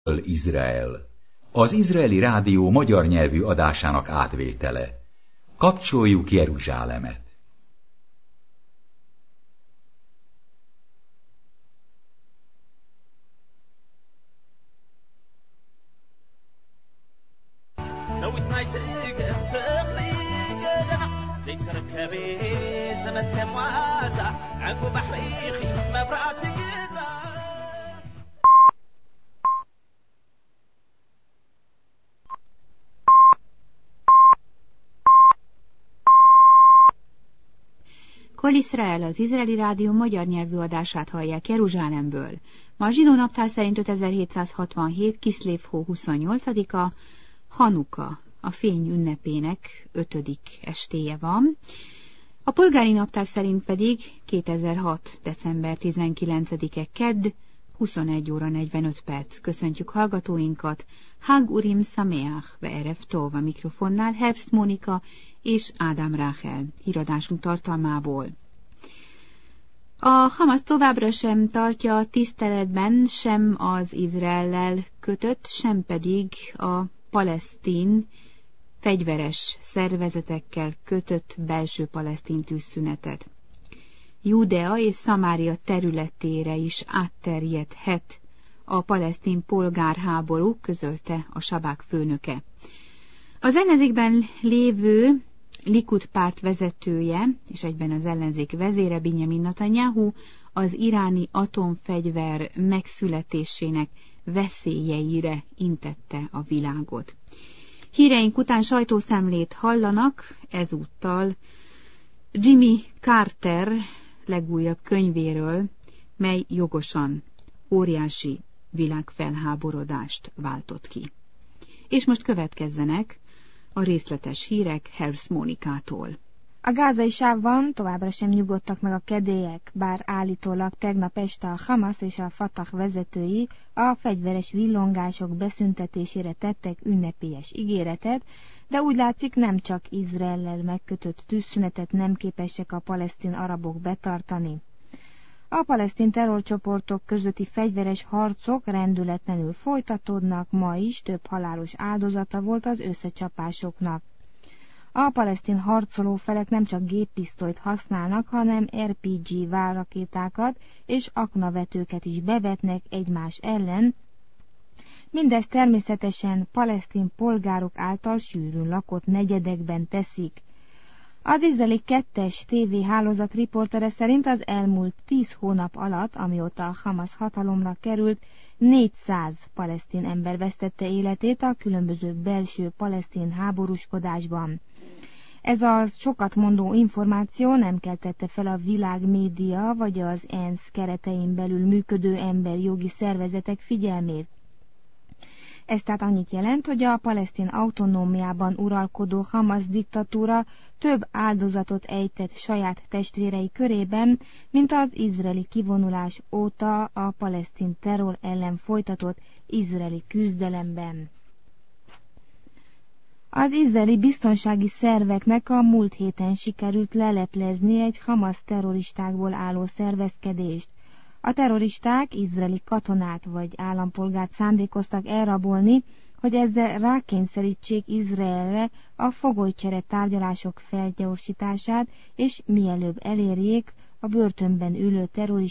Izrael. Az izraeli rádió magyar nyelvű adásának átvétele. Kapcsoljuk Jeruzsálemet. Kol Izrael, az izraeli rádió magyar nyelvű adását hallják Jeruzsálemből. Ma a zsidó naptár szerint 5767. Kiszlév hó 28-a, Hanuka, a fény ünnepének 5. estéje van. A polgári naptár szerint pedig 2006. december 19-e kedd, 21 óra 45 perc. Köszöntjük hallgatóinkat. Hag Urim Sameach ve Erev Tov, a mikrofonnál Herbst Mónika és Ádám Ráhel. Híradásunk tartalmából. A Hamas továbbra sem tartja tiszteletben sem az Izraellel kötött, sem pedig a palesztin fegyveres szervezetekkel kötött belső palesztin tűzszünetet. Judea és Szamária területére is átterjedhet a palesztin polgárháború, közölte a Sabák főnöke. Az ellenzékben lévő Likud párt vezetője, és egyben az ellenzék vezére Binyamin Netanyahu az iráni atomfegyver megszületésének veszélyeire intette a világot. Híreink után sajtószemlét hallanak, ezúttal Jimmy Carter legújabb könyvéről, mely jogosan óriási világfelháborodást váltott ki. És most következzenek a részletes hírek Herbst Mónikától. A gázai sávban továbbra sem nyugodtak meg a kedélyek, bár állítólag tegnap este a Hamas és a Fatah vezetői a fegyveres villongások beszüntetésére tettek ünnepélyes ígéretet, de úgy látszik, nem csak Izraellel megkötött tűzszünetet nem képesek a palesztin arabok betartani. A palesztin terrorcsoportok közötti fegyveres harcok rendületlenül folytatódnak, ma is több halálos áldozata volt az összecsapásoknak. A palesztin harcoló felek nem csak géppisztolyt használnak, hanem RPG válrakétákat és aknavetőket is bevetnek egymás ellen. Mindezt természetesen palesztin polgárok által sűrűn lakott negyedekben teszik. Az izraeli 2-es tévéhálózat riportere szerint az elmúlt 10 hónap alatt, amióta a Hamas hatalomra került, 400 palesztin ember vesztette életét a különböző belső palesztin háborúskodásban. Ez a sokat mondó információ nem keltette fel a világmédia vagy az ENSZ keretein belül működő emberjogi szervezetek figyelmét. Ez tehát annyit jelent, hogy a palesztin autonómiában uralkodó Hamas diktatúra több áldozatot ejtett saját testvérei körében, mint az izraeli kivonulás óta a palesztin terror ellen folytatott izraeli küzdelemben. Az izraeli biztonsági szerveknek a múlt héten sikerült leleplezni egy Hamas terroristákból álló szervezkedést. A terroristák izraeli katonát vagy állampolgárt szándékoztak elrabolni, hogy ezzel rákényszerítsék Izraelre a fogolycsere tárgyalások felgyorsítását, és mielőbb elérjék a börtönben ülő terroristák